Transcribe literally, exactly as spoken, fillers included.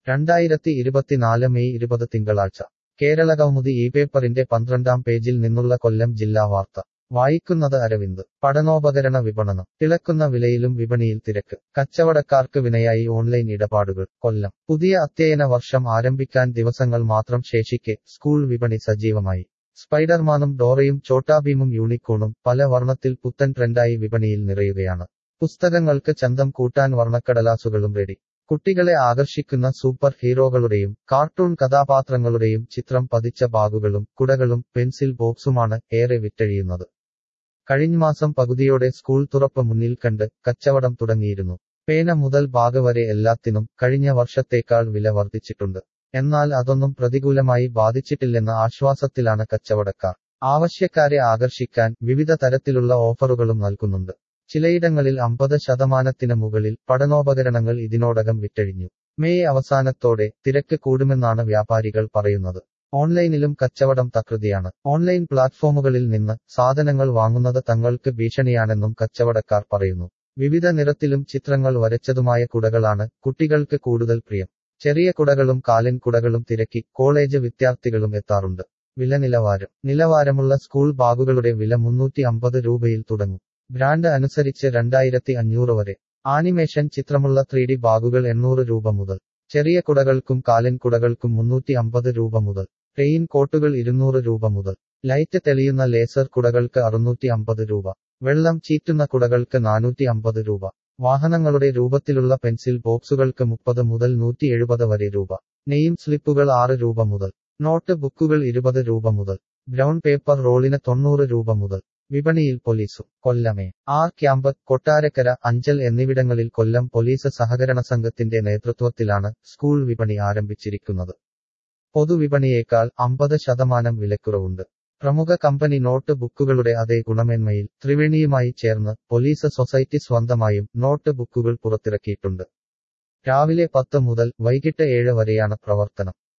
രണ്ടായിരത്തി ഇരുപത്തിനാല് മെയ് ഇരുപത് തിങ്കളാഴ്ച കേരള കൗമുദി ഈ പേപ്പറിന്റെ പന്ത്രണ്ടാം പേജിൽ നിന്നുള്ള കൊല്ലം ജില്ലാ വാർത്ത വായിക്കുന്നത് അരവിന്ദ്. പഠനോപകരണ വിപണനം. തിളക്കുന്ന വിലയിലും വിപണിയിൽ തിരക്ക്. കച്ചവടക്കാർക്ക് വിനയായി ഓൺലൈൻ ഇടപാടുകൾ. കൊല്ലം. പുതിയ അധ്യയന വർഷം ആരംഭിക്കാൻ ദിവസങ്ങൾ മാത്രം ശേഷിക്കെ സ്കൂൾ വിപണി സജീവമായി. സ്പൈഡർമാനും ഡോറയും ചോട്ടാഭീമും യൂണിക്കോണും പല വർണ്ണത്തിൽ പുത്തൻ ട്രെൻഡായി വിപണിയിൽ നിറയുകയാണ്. പുസ്തകങ്ങൾക്ക് ചന്തം കൂട്ടാൻ വർണ്ണക്കടലാസുകളും റെഡി. കുട്ടികളെ ആകർഷിക്കുന്ന സൂപ്പർ ഹീറോകളുടെയും കാർട്ടൂൺ കഥാപാത്രങ്ങളുടെയും ചിത്രം പതിച്ച ബാഗുകളും കുടകളും പെൻസിൽ ബോക്സുമാണ് ഏറെ വിറ്റഴിയുന്നത്. കഴിഞ്ഞമാസം പകുതിയോടെ സ്കൂൾ തുറപ്പ് മുന്നിൽ കണ്ട് കച്ചവടം തുടങ്ങിയിരുന്നു. പേന മുതൽ ബാഗ് വരെ എല്ലാത്തിനും കഴിഞ്ഞ വർഷത്തേക്കാൾ വില വർദ്ധിച്ചിട്ടുണ്ട്. എന്നാൽ അതൊന്നും പ്രതികൂലമായി ബാധിച്ചിട്ടില്ലെന്ന ആശ്വാസത്തിലാണ് കച്ചവടക്കാർ. ആവശ്യക്കാരെ ആകർഷിക്കാൻ വിവിധ തരത്തിലുള്ള ഓഫറുകളും നൽകുന്നുണ്ട്. ചിലയിടങ്ങളിൽ അമ്പത് ശതമാനത്തിന് മുകളിൽ പഠനോപകരണങ്ങൾ ഇതിനോടകം വിറ്റഴിഞ്ഞു. മെയ് അവസാനത്തോടെ തിരക്ക് കൂടുമെന്നാണ് വ്യാപാരികൾ പറയുന്നത്. ഓൺലൈനിലും കച്ചവടം തകൃതിയാണ്. ഓൺലൈൻ പ്ലാറ്റ്ഫോമുകളിൽ നിന്ന് സാധനങ്ങൾ വാങ്ങുന്നത് തങ്ങൾക്ക് ഭീഷണിയാണെന്നും കച്ചവടക്കാർ പറയുന്നു. വിവിധ നിറത്തിലും ചിത്രങ്ങൾ വരച്ചതുമായ കുടകളാണ് കുട്ടികൾക്ക് കൂടുതൽ പ്രിയം. ചെറിയ കുടകളും കാലിൻ കുടകളും തിരക്കി കോളേജ് വിദ്യാർത്ഥികളും എത്താറുണ്ട്. വില നിലവാരം. നിലവാരമുള്ള സ്കൂൾ ബാഗുകളുടെ വില മുന്നൂറ്റി അമ്പത് രൂപയിൽ തുടങ്ങും. ബ്രാൻഡ് അനുസരിച്ച് രണ്ടായിരത്തി അഞ്ഞൂറ് വരെ. ആനിമേഷൻ ചിത്രമുള്ള ത്രീ ഡി ബാഗുകൾ എണ്ണൂറ് രൂപ മുതൽ. ചെറിയ കുടകൾക്കും കാലിൻ കുടകൾക്കും മുന്നൂറ്റി അമ്പത് രൂപ മുതൽ. റെയിൻ കോട്ടുകൾ ഇരുന്നൂറ് രൂപ മുതൽ. ലൈറ്റ് തെളിയുന്ന ലേസർ കുടകൾക്ക് അറുന്നൂറ്റി അമ്പത് രൂപ. വെള്ളം ചീറ്റുന്ന കുടകൾക്ക് നാനൂറ്റി അമ്പത് രൂപ. വാഹനങ്ങളുടെ രൂപത്തിലുള്ള പെൻസിൽ ബോക്സുകൾക്ക് മുപ്പത് മുതൽ നൂറ്റി എഴുപത് വരെ രൂപ. നെയിം സ്ലിപ്പുകൾ ആറ് രൂപ മുതൽ. നോട്ട് ബുക്കുകൾ ഇരുപത് രൂപ മുതൽ. ബ്രൗൺ പേപ്പർ റോളിന് തൊണ്ണൂറ് രൂപ മുതൽ. വിപണിയിൽ പോലീസും. കൊല്ലമേ ആർ ക്യാമ്പ്, കൊട്ടാരക്കര, അഞ്ചൽ എന്നിവിടങ്ങളിൽ കൊല്ലം പോലീസ് സഹകരണ സംഘത്തിന്റെ നേതൃത്വത്തിലാണ് സ്കൂൾ വിപണി ആരംഭിച്ചിരിക്കുന്നത്. പൊതുവിപണിയേക്കാൾ അമ്പത് ശതമാനം വിലക്കുറവുണ്ട്. പ്രമുഖ കമ്പനി നോട്ട് ബുക്കുകളുടെ അതേ ഗുണമേന്മയിൽ ത്രിവേണിയുമായി ചേർന്ന് പോലീസ് സൊസൈറ്റി സ്വന്തമായും നോട്ട് ബുക്കുകൾ പുറത്തിറക്കിയിട്ടുണ്ട്. രാവിലെ പത്ത് മുതൽ വൈകിട്ട് ഏഴ് വരെയാണ് പ്രവർത്തനം.